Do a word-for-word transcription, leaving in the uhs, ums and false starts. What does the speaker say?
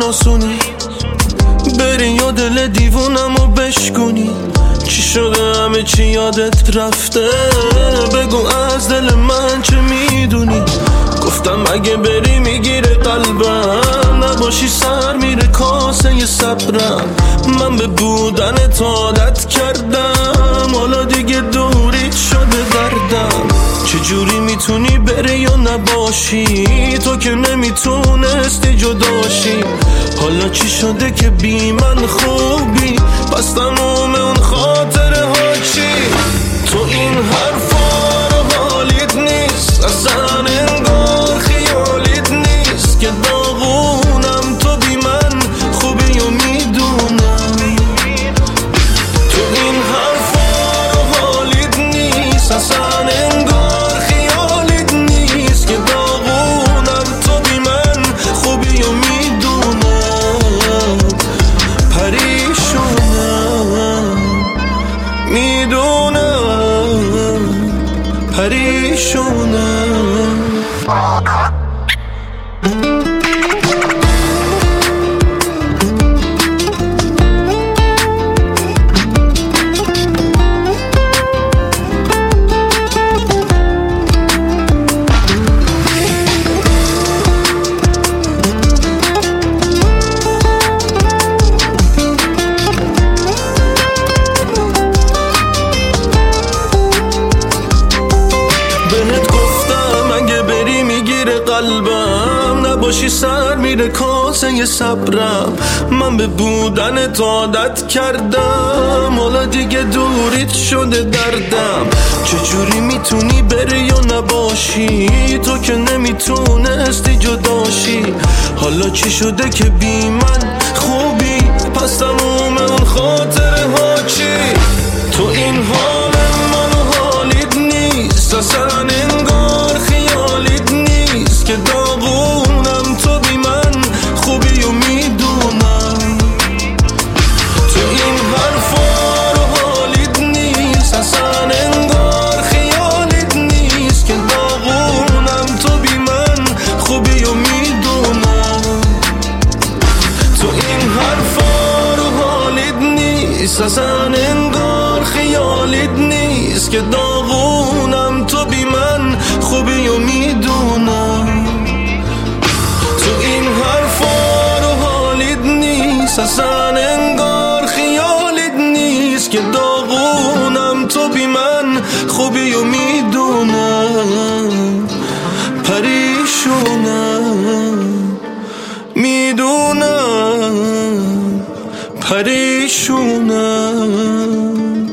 آسونی بری یا دل دیوونمو بشکنی. چی شده همه چی یادت رفته؟ بگو از دل من چه میدونی؟ گفتم اگه بری میگیره قلبم، نباشی سر میره کاسه صبرم. من به بودنت عادت کردم، حالا دیگه دوریت شده دردم. چجوری میتونی بری یا نباشی؟ تو که نمیتونستی جداشی. حالا چی شده که بی من خوبی؟ پس تموم اون خاطره ها چی؟ تو این حرفا رو حالیت نیست، اصلا انگار خیالیت نیست که داغونم. تو بی من خوبی و میدونم. تو این حرفا رو حالیت نیست، اصلا انگار خیالیت نیست که داغونم. تو بی من خوبی و میدونم. پریشونم میدونم، پریشونم. قلبم نباشی سر میره کاسه صبرم. من به بودنت عادت کردم، حالا دیگه دوریت شده دردم. چجوری میتونی بری یا نباشی؟ تو که نمیتونستی جداشی. حالا چی شده که بی من خوبی؟ پس تموم اون خاطره ها چی؟ تو این حال منو حالیت نیست، اصلا انگار خیالیت نیست که داغونم. تو بی من خوبی و میدونم. تو این حرفا رو حالیت نیست، اصلا انگار خیالیت نیست که داغونم. تو بی من خوبی و میدونم. تو این حرفا رو حالیت نیست، اصلا انگار خیالیت نیست که داغونم. تو بی من خوبی و میدونم. تو این حرفا رو حالیت نیست، اصلا انگار خیالیت نیست که داغونم. تو بی من خوبی و میدونم. پریشونم میدونم، پریشونم.